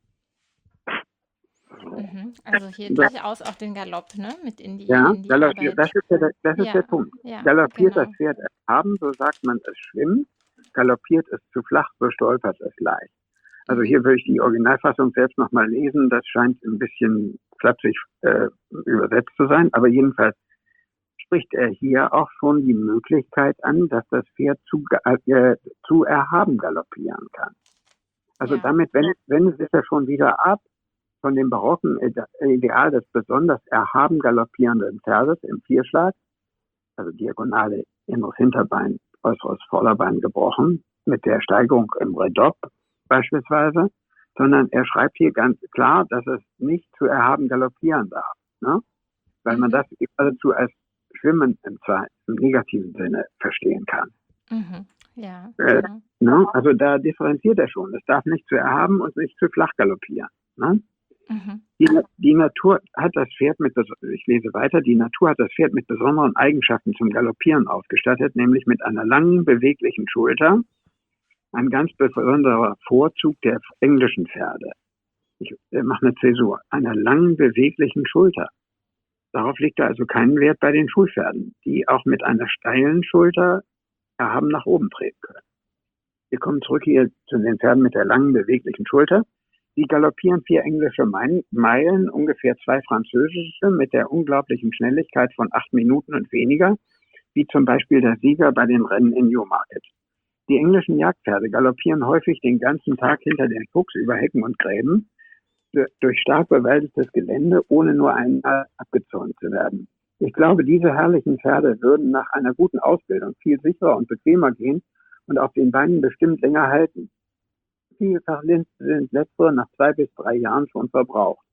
Mhm. Also hier durchaus auch den Galopp, ne? Mit in die, Ja, in die galoppiert, das Arbeit. ist, der, das ist Ja, der Punkt. ja, Galoppiert genau. das Pferd erhaben, so sagt man, es schwimmt. Galoppiert es zu flach, so stolpert es leicht. Also Mhm. hier würde ich die Originalfassung selbst nochmal lesen. Das scheint ein bisschen flapsig äh, übersetzt zu sein. Aber jedenfalls spricht er hier auch schon die Möglichkeit an, dass das Pferd zu, äh, zu erhaben galoppieren kann. Also Ja. damit wendet, wendet es ja schon wieder ab von dem barocken Ideal des besonders erhaben galoppierenden Pferdes im Vierschlag, also Diagonale, inneres Hinterbein, äußeres Vorderbein gebrochen, mit der Steigerung im Redopp beispielsweise, sondern er schreibt hier ganz klar, dass es nicht zu erhaben galoppieren darf, ne? Weil man Mhm. das geradezu als Schwimmen im, im negativen Sinne verstehen kann. Mhm. Ja, Äh, genau. ne? Also da differenziert er schon. Es darf nicht zu erhaben und nicht zu flach galoppieren. Ne? Mhm. Die, die Natur hat das Pferd mit, ich lese weiter, die Natur hat das Pferd mit besonderen Eigenschaften zum Galoppieren ausgestattet, nämlich mit einer langen, beweglichen Schulter, ein ganz besonderer Vorzug der englischen Pferde. Ich mache eine Zäsur, einer langen, beweglichen Schulter. Darauf liegt da also keinen Wert bei den Schulpferden, die auch mit einer steilen Schulter erhaben nach oben treten können. Wir kommen zurück hier zu den Pferden mit der langen, beweglichen Schulter. Die galoppieren vier englische Meilen, ungefähr zwei französische, mit der unglaublichen Schnelligkeit von acht Minuten und weniger, wie zum Beispiel der Sieger bei den Rennen in Newmarket. Die englischen Jagdpferde galoppieren häufig den ganzen Tag hinter den Fuchs über Hecken und Gräben, durch stark bewaldetes Gelände, ohne nur einmal abgezäunt zu werden. Ich glaube, diese herrlichen Pferde würden nach einer guten Ausbildung viel sicherer und bequemer gehen und auf den Beinen bestimmt länger halten. Vielfach sind letztere nach zwei bis drei Jahren schon verbraucht.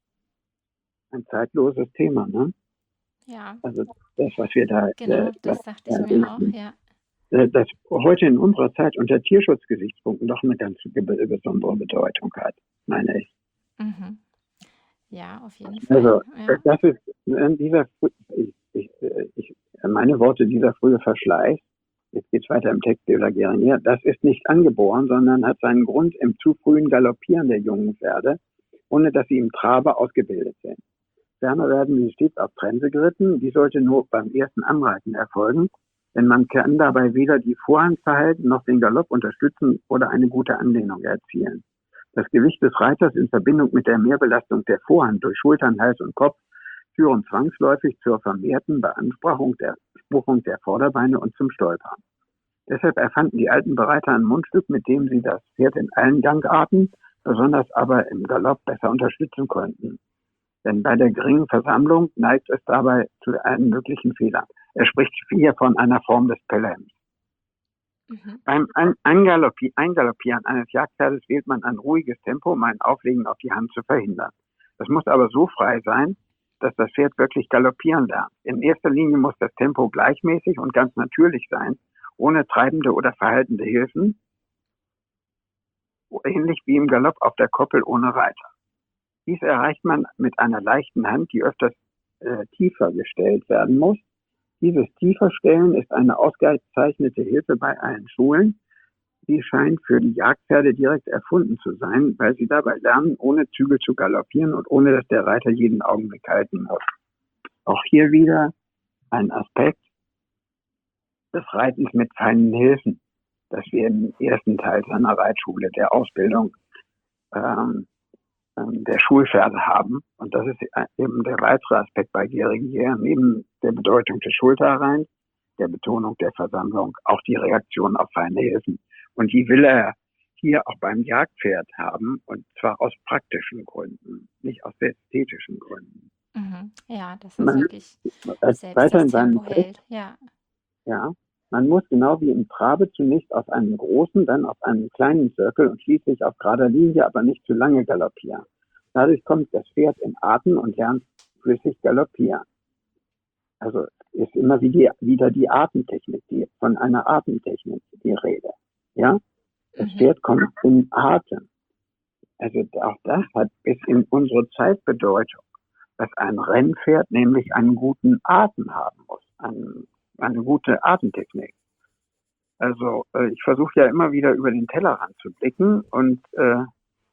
Ein zeitloses Thema, ne? Ja, Also das, was wir da, genau, äh, das was, dachte ich äh, mir auch, ja. äh, das heute in unserer Zeit unter Tierschutzgesichtspunkten doch eine ganz be- besondere Bedeutung hat, meine ich. Mhm. Ja, auf jeden Fall. Also Ja. das ist äh, dieser, ich, ich, äh, ich, meine Worte, dieser frühe Verschleiß, jetzt geht's weiter im Text de la Guérinier, das ist nicht angeboren, sondern hat seinen Grund im zu frühen Galoppieren der jungen Pferde, ohne dass sie im Trabe ausgebildet sind. Ferner werden sie stets auf Trense geritten, die sollte nur beim ersten Anreiten erfolgen, denn man kann dabei weder die Vorhandverhalten noch den Galopp unterstützen oder eine gute Anlehnung erzielen. Das Gewicht des Reiters in Verbindung mit der Mehrbelastung der Vorhand durch Schultern, Hals und Kopf führen zwangsläufig zur vermehrten Beanspruchung der, Spruchung der Vorderbeine und zum Stolpern. Deshalb erfanden die alten Bereiter ein Mundstück, mit dem sie das Pferd in allen Gangarten, besonders aber im Galopp, besser unterstützen konnten. Denn bei der geringen Versammlung neigt es dabei zu allen möglichen Fehlern. Er spricht hier von einer Form des Pellems. Mhm. Beim Eingaloppi- Eingaloppieren eines Jagdpferdes wählt man ein ruhiges Tempo, um ein Auflegen auf die Hand zu verhindern. Das muss aber so frei sein, dass das Pferd wirklich galoppieren lernt. In erster Linie muss das Tempo gleichmäßig und ganz natürlich sein, ohne treibende oder verhaltende Hilfen, ähnlich wie im Galopp auf der Koppel ohne Reiter. Dies erreicht man mit einer leichten Hand, die öfters äh, tiefer gestellt werden muss. Dieses Tieferstellen ist eine ausgezeichnete Hilfe bei allen Schulen. Die scheint für die Jagdpferde direkt erfunden zu sein, weil sie dabei lernen, ohne Zügel zu galoppieren und ohne dass der Reiter jeden Augenblick halten muss. Auch hier wieder ein Aspekt des Reitens mit feinen Hilfen, das wir im ersten Teil seiner Reitschule, der Ausbildung ähm, der Schulpferde haben. Und das ist eben der weitere Aspekt bei Guérinier, neben der Bedeutung des Schulterreins, der Betonung der Versammlung, auch die Reaktion auf feine Hilfen. Und die will er hier auch beim Jagdpferd haben, und zwar aus praktischen Gründen, nicht aus ästhetischen Gründen. Mhm. Ja, dass es Man, wirklich als selbst weiter das in seinem Tempo Text, hält. Ja. ja, man muss genau wie im Trabe zunächst auf einen großen, dann auf einen kleinen Zirkel und schließlich auf gerader Linie, aber nicht zu lange galoppieren. Dadurch kommt das Pferd in Atem und lernt flüssig galoppieren. Also ist immer wie die, wieder die Atemtechnik, die, von einer Atemtechnik die Rede. Ja, das Mhm. Pferd kommt in Atem. Also auch das hat bis in unsere Zeit Bedeutung, dass ein Rennpferd nämlich einen guten Atem haben muss, ein, eine gute Atemtechnik. Also äh, ich versuche ja immer wieder über den Tellerrand zu blicken und äh,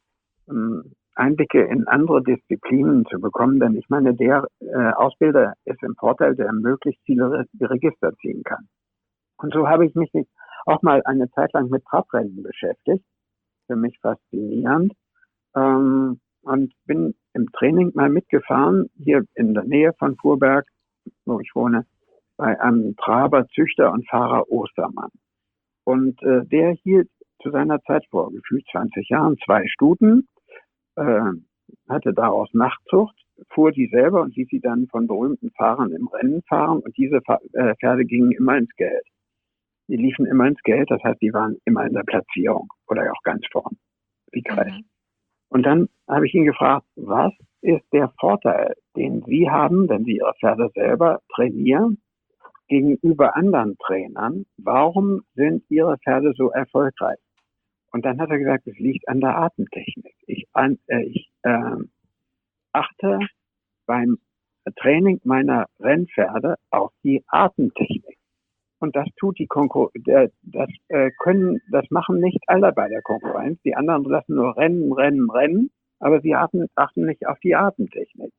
ähm, Einblicke in andere Disziplinen zu bekommen, denn ich meine, der äh, Ausbilder ist im Vorteil, der möglichst viele Re Register ziehen kann. Und so habe ich mich auch mal eine Zeit lang mit Trabrennen beschäftigt, für mich faszinierend, ähm, und bin im Training mal mitgefahren, hier in der Nähe von Fuhrberg, wo ich wohne, bei einem Traber, Züchter und Fahrer Ostermann. Und äh, der hielt zu seiner Zeit vor gefühlt zwanzig Jahren zwei Stuten, äh, hatte daraus Nachzucht, fuhr die selber und ließ sie dann von berühmten Fahrern im Rennen fahren, und diese Fa äh, Pferde gingen immer ins Geld. Die liefen immer ins Geld, das heißt, die waren immer in der Platzierung oder auch ganz vorn, wie Kreis. Mhm. Und dann habe ich ihn gefragt, was ist der Vorteil, den Sie haben, wenn Sie Ihre Pferde selber trainieren, gegenüber anderen Trainern? Warum sind Ihre Pferde so erfolgreich? Und dann hat er gesagt, es liegt an der Atemtechnik. Ich, an, äh, ich äh, achte beim Training meiner Rennpferde auf die Atemtechnik. Und das tut die Konkurrenz, das äh, können, das machen nicht alle bei der Konkurrenz. Die anderen lassen nur rennen, rennen, rennen, aber sie achten, achten nicht auf die Atemtechnik.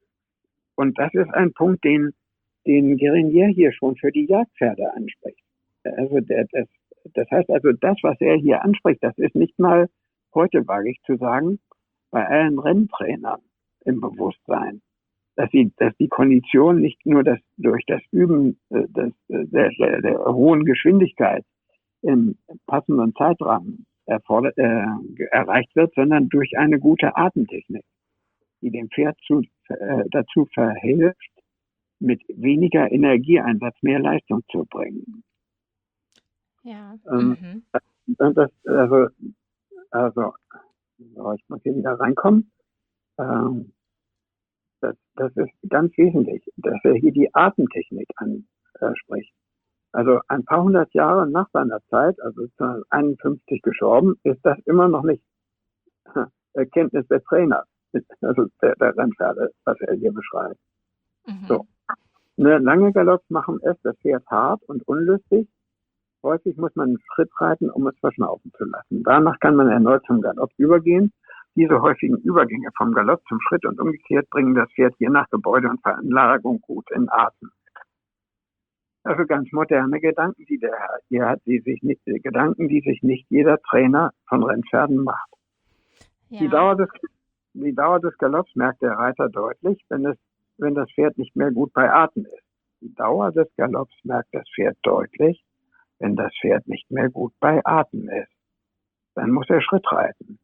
Und das ist ein Punkt, den, den Guérinier hier schon für die Jagdpferde anspricht. Also der, das, das heißt also, das, was er hier anspricht, das ist nicht mal heute, wage ich zu sagen, bei allen Renntrainern im Bewusstsein, dass sie, dass die Kondition nicht nur das, durch das Üben äh, des, der, der, der hohen Geschwindigkeit im passenden Zeitrahmen erfordert, äh, erreicht wird, sondern durch eine gute Atemtechnik, die dem Pferd zu, äh, dazu verhilft, mit weniger Energieeinsatz mehr Leistung zu bringen. Ja. Ähm, Mhm. das, also, also, so, ich muss hier wieder reinkommen. Ähm, das, das ist ganz wesentlich, dass er hier die Atemtechnik anspricht. Also ein paar hundert Jahre nach seiner Zeit, also neunzehnhunderteinundfünfzig gestorben, ist das immer noch nicht Erkenntnis der Trainer, also der, der Rennpferde, was er hier beschreibt. Mhm. So. Ne, lange Galopps machen es das Pferd hart und unlustig. Häufig muss man einen Schritt reiten, um es verschnaufen zu lassen. Danach kann man erneut zum Galopp übergehen. Diese häufigen Übergänge vom Galopp zum Schritt und umgekehrt bringen das Pferd je nach Gebäude und Veranlagung gut in Atem. Also ganz moderne Gedanken, die der Herr hier hat, die sich nicht, die Gedanken, die sich nicht jeder Trainer von Rennpferden macht. Ja. Die Dauer des, die Dauer des Galopps merkt der Reiter deutlich, wenn es, wenn das Pferd nicht mehr gut bei Atem ist. Die Dauer des Galopps merkt das Pferd deutlich, wenn das Pferd nicht mehr gut bei Atem ist. Dann muss er Schritt reiten.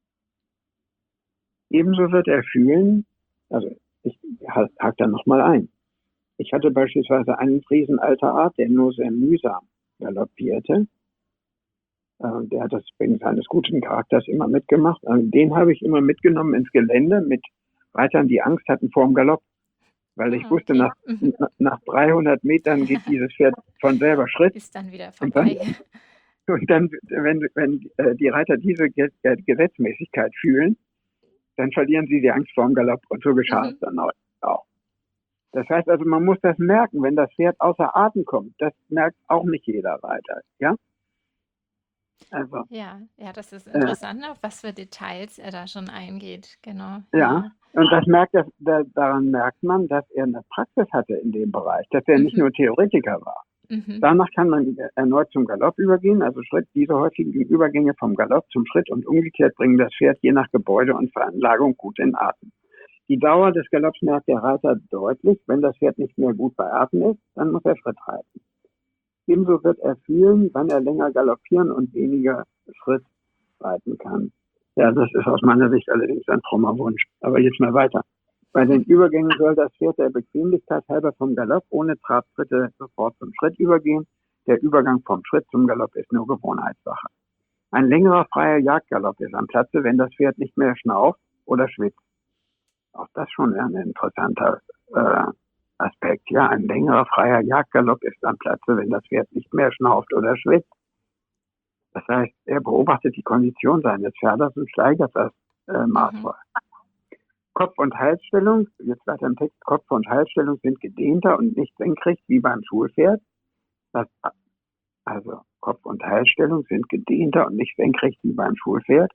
Ebenso wird er fühlen, also ich hake da nochmal ein. Ich hatte beispielsweise einen Friesen alter Art, der nur sehr mühsam galoppierte. Äh, der hat das wegen seines guten Charakters immer mitgemacht. Also den habe ich immer mitgenommen ins Gelände mit Reitern, die Angst hatten vor dem Galopp. Weil ich Ah, wusste, okay. nach, Mhm. nach dreihundert Metern geht dieses Pferd von selber Schritt. Ist dann wieder Und dann, vorbei. und dann wenn, wenn äh, die Reiter diese Ge äh, Gesetzmäßigkeit fühlen, dann verlieren sie die Angst vor dem Galopp. Und so geschah es Mhm. dann auch. Das heißt also, man muss das merken, wenn das Pferd außer Atem kommt. Das merkt auch nicht jeder Reiter, ja? Also, Ja, ja, das ist äh, interessant, auf was für Details er da schon eingeht. Genau, ja. ja. Und das merkt das, da, daran merkt man, dass er eine Praxis hatte in dem Bereich, dass er nicht Mhm. nur Theoretiker war. Mhm. Danach kann man erneut zum Galopp übergehen, also Schritt, diese häufigen Übergänge vom Galopp zum Schritt und umgekehrt bringen das Pferd je nach Gebäude und Veranlagung gut in Atem. Die Dauer des Galopps merkt der Reiter deutlich. Wenn das Pferd nicht mehr gut bei Atem ist, dann muss er Schritt reiten. Ebenso wird er fühlen, wann er länger galoppieren und weniger Schritt reiten kann. Ja, das ist aus meiner Sicht allerdings ein frommer Wunsch. Aber jetzt mal weiter. Bei den Übergängen soll das Pferd der Bequemlichkeit halber vom Galopp ohne Trabtritte sofort zum Schritt übergehen. Der Übergang vom Schritt zum Galopp ist nur Gewohnheitssache. Ein längerer freier Jagdgalopp ist am Platze, wenn das Pferd nicht mehr schnauft oder schwitzt. Auch das schon ein interessanter äh, Aspekt. Ja, ein längerer freier Jagdgalopp ist am Platze, wenn das Pferd nicht mehr schnauft oder schwitzt. Das heißt, er beobachtet die Kondition seines Pferdes und steigert das äh, maßvoll. Mhm. Kopf- und Halsstellung, jetzt weiter im Text, Kopf- und Halsstellung sind gedehnter und nicht senkrecht wie beim Schulpferd. Das, also Kopf- und Halsstellung sind gedehnter und nicht senkrecht wie beim Schulpferd.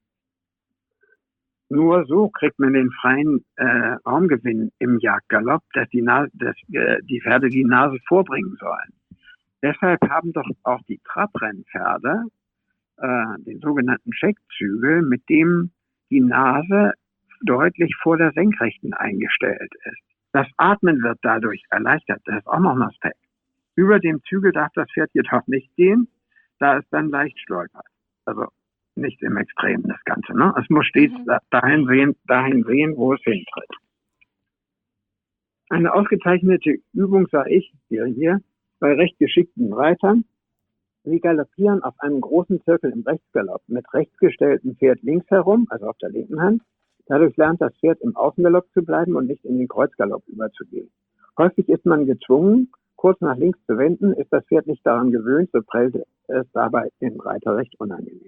Nur so kriegt man den freien äh, Raumgewinn im Jagdgalopp, dass, die, Nase, dass äh, die Pferde die Nase vorbringen sollen. Deshalb haben doch auch die Trabrennpferde äh, den sogenannten Scheckzügel, mit dem die Nase deutlich vor der Senkrechten eingestellt ist. Das Atmen wird dadurch erleichtert. Das ist auch noch ein Aspekt. Über dem Zügel darf das Pferd jedoch nicht gehen, da es dann leicht stolpert. Also nicht im Extremen das Ganze. Ne? Es muss stets mhm. dahin sehen, dahin sehen, wo es hintritt. Eine ausgezeichnete Übung, sage ich hier, hier bei recht geschickten Reitern. Sie galoppieren auf einem großen Zirkel im Rechtsgalopp mit rechts gestelltem Pferd links herum, also auf der linken Hand. Dadurch lernt das Pferd im Außengalopp zu bleiben und nicht in den Kreuzgalopp überzugehen. Häufig ist man gezwungen, kurz nach links zu wenden, ist das Pferd nicht daran gewöhnt, so prellt es dabei dem Reiter recht unangenehm.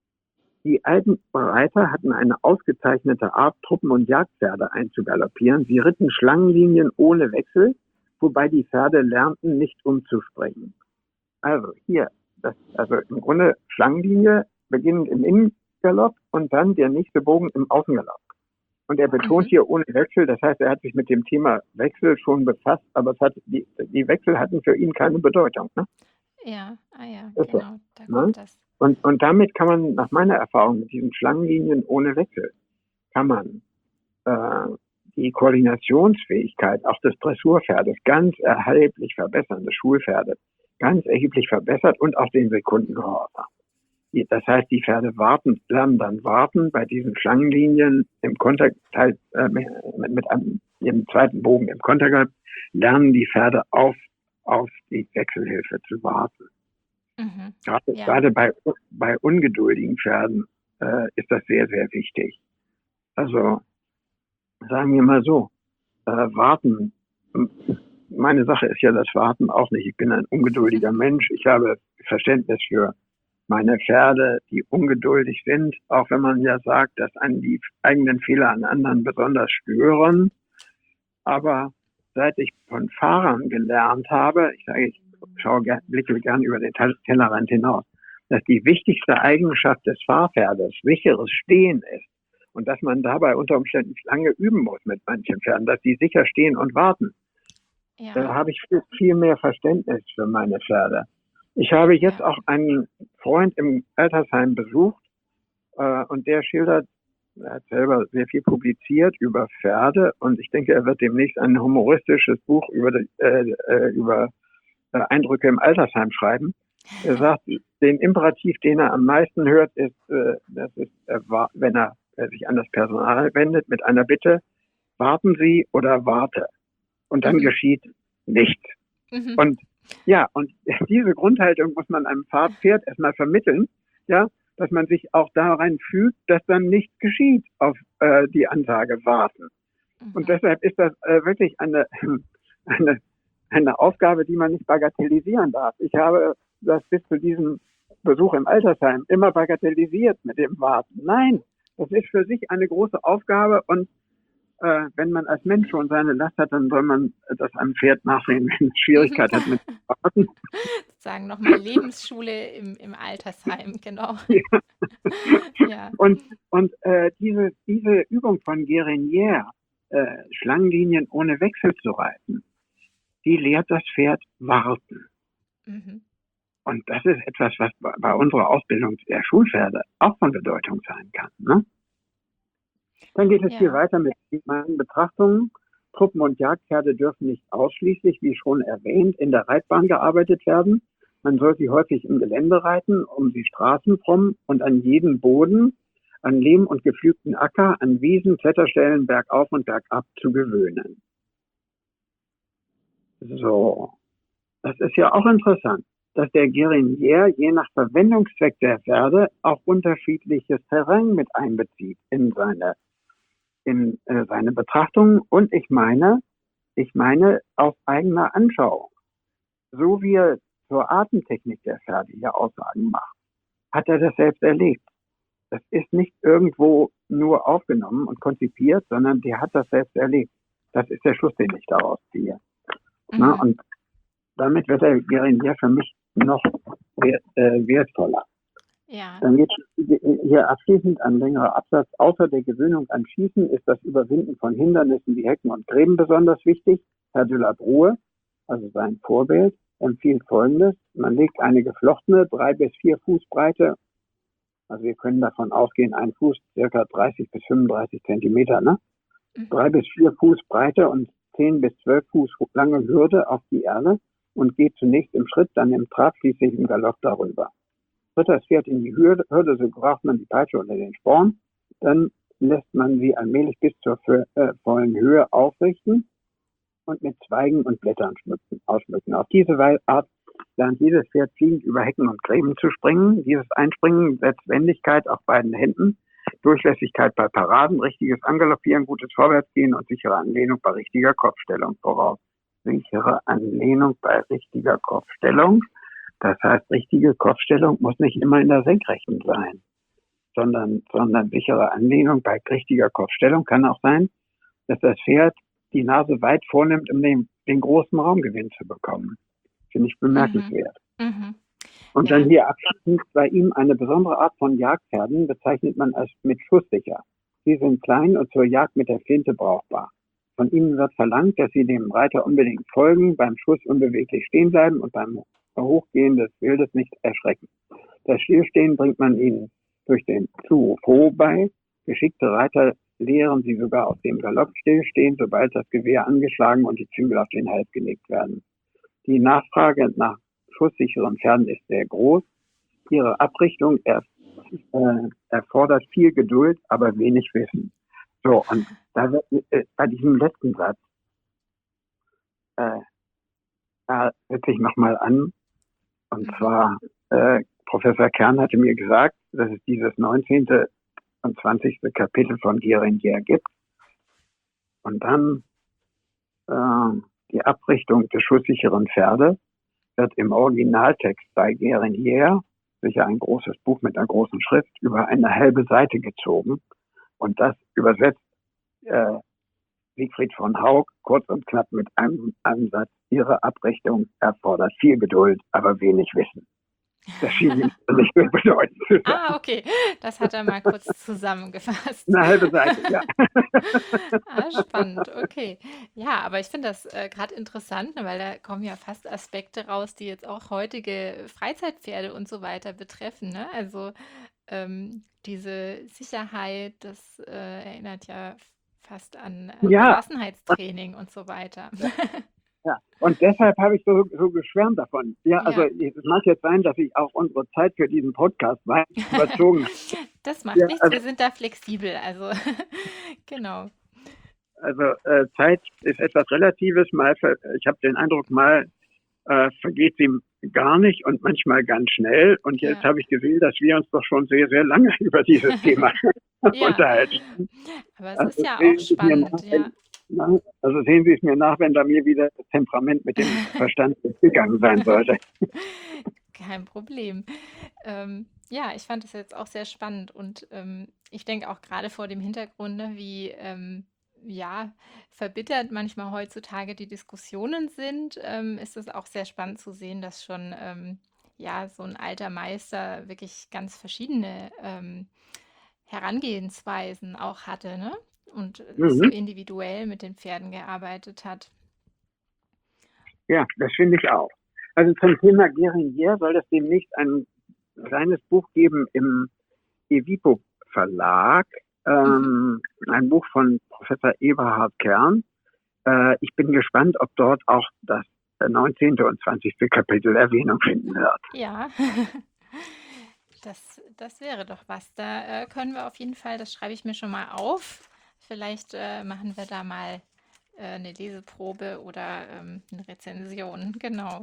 Die alten Reiter hatten eine ausgezeichnete Art, Truppen- und Jagdpferde einzugaloppieren. Sie ritten Schlangenlinien ohne Wechsel, wobei die Pferde lernten, nicht umzuspringen. Also hier, das, also im Grunde Schlangenlinie beginnend im Innengalopp und dann der nächste Bogen im Außengalopp. Und er betont mhm. hier ohne Wechsel, das heißt, er hat sich mit dem Thema Wechsel schon befasst, aber es hat, die, die Wechsel hatten für ihn keine Bedeutung. Ne? Ja, ah ja, das genau, so, da ne? kommt das. Und, und damit kann man, nach meiner Erfahrung mit diesen Schlangenlinien ohne Wechsel, kann man äh, die Koordinationsfähigkeit auch des Dressurpferdes ganz erheblich verbessern, des Schulpferdes ganz erheblich verbessert und auch den Sekundengehorsam. Das heißt, die Pferde warten, lernen dann warten bei diesen Schlangenlinien im Konter, äh, mit, mit einem, dem zweiten Bogen im Kontergalopp, lernen die Pferde auf, auf die Wechselhilfe zu warten. Mhm, gerade, ja. gerade bei, bei ungeduldigen Pferden äh, ist das sehr, sehr wichtig. Also, sagen wir mal so, äh, warten, meine Sache ist ja das Warten auch nicht. Ich bin ein ungeduldiger Mensch. Ich habe Verständnis für meine Pferde, die ungeduldig sind, auch wenn man ja sagt, dass einen die eigenen Fehler an anderen besonders stören. Aber seit ich von Fahrern gelernt habe, ich sage, ich schaue, blicke gern über den Tellerrand hinaus, dass die wichtigste Eigenschaft des Fahrpferdes sicheres Stehen ist und dass man dabei unter Umständen lange üben muss mit manchen Pferden, dass die sicher stehen und warten. Ja. Da habe ich viel, viel mehr Verständnis für meine Pferde. Ich habe jetzt ja. auch einen Freund im Altersheim besucht äh, und der schildert, er hat selber sehr viel publiziert über Pferde und ich denke, er wird demnächst ein humoristisches Buch über, die, äh, über äh, Eindrücke im Altersheim schreiben. Er sagt, den Imperativ, den er am meisten hört, ist, äh, das ist, äh, wenn er äh, sich an das Personal wendet mit einer Bitte, warten Sie oder warte. Und dann mhm. geschieht nichts. Mhm. Und ja, und diese Grundhaltung muss man einem Pferd erstmal vermitteln, ja, dass man sich auch darein fügt, dass dann nichts geschieht auf äh, die Ansage warten. Mhm. Und deshalb ist das äh, wirklich eine, eine, eine Aufgabe, die man nicht bagatellisieren darf. Ich habe das bis zu diesem Besuch im Altersheim immer bagatellisiert mit dem Warten. Nein, das ist für sich eine große Aufgabe und Äh, wenn man als Mensch schon seine Last hat, dann soll man das einem Pferd nachsehen, wenn es Schwierigkeit hat mit Warten. Sozusagen nochmal Lebensschule im, im Altersheim, genau. Ja. ja. Und, und äh, diese, diese Übung von Guérinière, äh, Schlangenlinien ohne Wechsel zu reiten, die lehrt das Pferd warten. Mhm. Und das ist etwas, was bei, bei unserer Ausbildung der Schulpferde auch von Bedeutung sein kann, ne? Dann geht es ja. hier weiter mit meinen Betrachtungen. Truppen- und Jagdpferde dürfen nicht ausschließlich, wie schon erwähnt, in der Reitbahn gearbeitet werden. Man soll sie häufig im Gelände reiten, um sie straßenfromm und an jeden Boden, an Lehm- und gepflügten Acker, an Wiesen, Kletterstellen, bergauf und bergab zu gewöhnen. So, das ist ja auch interessant, dass der Guérinier je nach Verwendungszweck der Pferde auch unterschiedliches Terrain mit einbezieht in seine, in äh, seine Betrachtungen. Und ich meine, ich meine aus eigener Anschauung. So wie er zur Atemtechnik der Pferde hier Aussagen macht, hat er das selbst erlebt. Das ist nicht irgendwo nur aufgenommen und konzipiert, sondern der hat das selbst erlebt. Das ist der Schluss, den ich daraus ziehe. Mhm. Na, und damit wird der Guérinier für mich noch wert, äh, wertvoller. Ja. Dann geht hier abschließend ein längerer Absatz. Außer der Gewöhnung an Schießen ist das Überwinden von Hindernissen wie Hecken und Gräben besonders wichtig. Herr de la Brue, also sein Vorbild, empfiehlt Folgendes. Man legt eine geflochtene, drei bis vier Fuß breite, also wir können davon ausgehen, ein Fuß circa dreißig bis fünfunddreißig Zentimeter, ne? Mhm. Drei bis vier Fuß breite und zehn bis zwölf Fuß lange Hürde auf die Erde und geht zunächst im Schritt, dann im Trab, schließlich im Galopp darüber. Tritt das Pferd in die Hürde, Hürde, so braucht man die Peitsche oder den Sporn, dann lässt man sie allmählich bis zur äh, vollen Höhe aufrichten und mit Zweigen und Blättern schmücken, ausschmücken. Auf diese Art lernt jedes Pferd fliegend über Hecken und Gräben zu springen. Dieses Einspringen setzt Wendigkeit auf beiden Händen, Durchlässigkeit bei Paraden, richtiges Angaloppieren, gutes Vorwärtsgehen und sichere Anlehnung bei richtiger Kopfstellung voraus. Sichere Anlehnung bei richtiger Kopfstellung. Das heißt, richtige Kopfstellung muss nicht immer in der Senkrechten sein, sondern, sondern sichere Anlehnung bei richtiger Kopfstellung kann auch sein, dass das Pferd die Nase weit vornimmt, um den, den großen Raumgewinn zu bekommen. Finde ich bemerkenswert. Mhm. Mhm. Und ja. Dann hier abschließend, bei ihm eine besondere Art von Jagdpferden bezeichnet man als mit schusssicher. Sie sind klein und zur Jagd mit der Flinte brauchbar. Von ihnen wird verlangt, dass sie dem Reiter unbedingt folgen, beim Schuss unbeweglich stehen bleiben und beim Hochgehen des Wildes nicht erschrecken. Das Stillstehen bringt man ihnen durch den Zuruf Ho bei. Geschickte Reiter lehren sie sogar aus dem Galopp stillstehen, sobald das Gewehr angeschlagen und die Zügel auf den Hals gelegt werden. Die Nachfrage nach schusssicheren Pferden ist sehr groß. Ihre Abrichtung erf äh, erfordert viel Geduld, aber wenig Wissen. So, und da wird, äh, bei diesem letzten Satz, äh, da setze ich nochmal an. Und zwar, äh, Professor Kern hatte mir gesagt, dass es dieses neunzehnte und zwanzigste Kapitel von Guérinier gibt. Und dann äh, die Abrichtung des schusssicheren Pferdes wird im Originaltext bei Guérinier, sicher ein großes Buch mit einer großen Schrift, über eine halbe Seite gezogen. Und das übersetzt äh, Siegfried von Haug kurz und knapp mit einem Ansatz: Ihre Abrichtung erfordert viel Geduld, aber wenig Wissen. Das schien ihm nicht mehr bedeuten zu sein. Ah, okay. Das hat er mal kurz zusammengefasst. Eine halbe Seite, ja. Ah, spannend, okay. Ja, aber ich finde das äh, gerade interessant, ne, weil da kommen ja fast Aspekte raus, die jetzt auch heutige Freizeitpferde und so weiter betreffen. Ne? Also ähm, diese Sicherheit, das äh, erinnert ja fast an äh, Ja. Gelassenheitstraining und so weiter. Ja, und deshalb habe ich so, so geschwärmt davon. Ja, also Ja. es mag jetzt sein, dass ich auch unsere Zeit für diesen Podcast weit überzogen habe. Das macht Ja, nichts, also- wir sind da flexibel. Also genau. Also äh, Zeit ist etwas Relatives. Mal, ver ich habe den Eindruck, mal äh, vergeht sie gar nicht und manchmal ganz schnell. Und jetzt Ja. habe ich gesehen, dass wir uns doch schon sehr, sehr lange über dieses Thema Ja. unterhalten. Aber es Also ist ja sehen auch Sie es mir spannend, nach, ja. Na, also sehen Sie es mir nach, wenn bei mir wieder das Temperament mit dem Verstand gegangen sein sollte. Kein Problem. Ähm, ja, ich fand das jetzt auch sehr spannend und ähm, ich denke auch gerade vor dem Hintergrund, ne, wie ähm, ja, verbittert manchmal heutzutage die Diskussionen sind, ähm, ist es auch sehr spannend zu sehen, dass schon ähm, ja, so ein alter Meister wirklich ganz verschiedene ähm, Herangehensweisen auch hatte, ne? Und äh, so Mhm. individuell mit den Pferden gearbeitet hat. Ja, das finde ich auch. Also zum Thema Guérinier soll es demnächst ein kleines Buch geben im Evipo Verlag, ähm, ein Buch von Professor Eberhard Kern. Äh, Äh, ich bin gespannt, ob dort auch das neunzehnte und zwanzigste Kapitel Erwähnung finden wird. Ja, das, das wäre doch was. Da äh, können wir auf jeden Fall, das schreibe ich mir schon mal auf. Vielleicht äh, machen wir da mal äh, eine Leseprobe oder ähm, eine Rezension. Genau.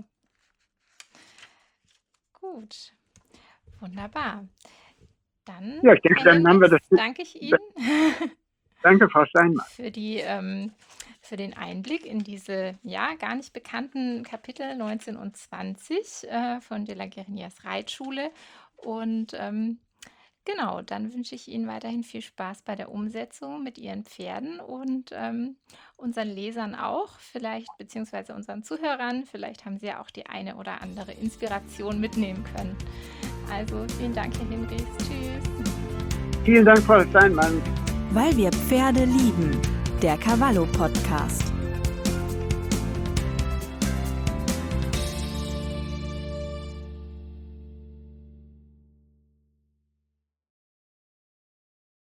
Gut, wunderbar. Dann, Ja, ich denke, Herr dann haben wir Hinrichs, das. danke ich Ihnen Danke, Frau Steinmann. für die, ähm, für den Einblick in diese ja gar nicht bekannten Kapitel neunzehn und zwanzig äh, von de la Guerinias Reitschule. Und ähm, genau, dann wünsche ich Ihnen weiterhin viel Spaß bei der Umsetzung mit Ihren Pferden und ähm, unseren Lesern auch, vielleicht, beziehungsweise unseren Zuhörern. Vielleicht haben Sie ja auch die eine oder andere Inspiration mitnehmen können. Also vielen Dank, Herr Hinrichs. Tschüss. Vielen Dank, Frau Steinmann. Weil wir Pferde lieben. Der Cavallo Podcast.